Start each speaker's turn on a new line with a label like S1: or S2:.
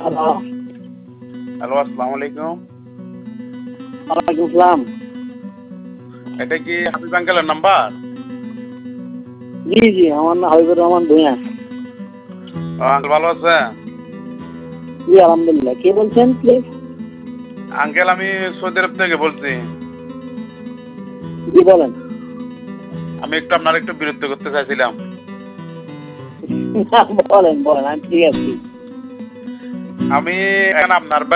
S1: Hello.
S2: Hello, আসসালামু আলাইকুম।
S1: ওয়ালাইকুম আসসালাম।
S2: এটা কি হাবিব আঙ্কেলের নাম্বার?
S1: জি, জি, আমার নাম হাবিবুর রহমান ভূঁইয়া।
S2: আঙ্কেল ভালো আছে?
S1: জি, আলহামদুলিল্লাহ। কে বলছেন প্লিজ?
S2: আঙ্কেল আমি সৌদি আরব থেকে বলছি।
S1: জি, বলেন।
S2: আমি আপনার একটু বিরক্ত করতে চাইছিলাম।
S1: বলেন, বলেন, আমি ঠিক আছি।
S2: আমি এখন আপনার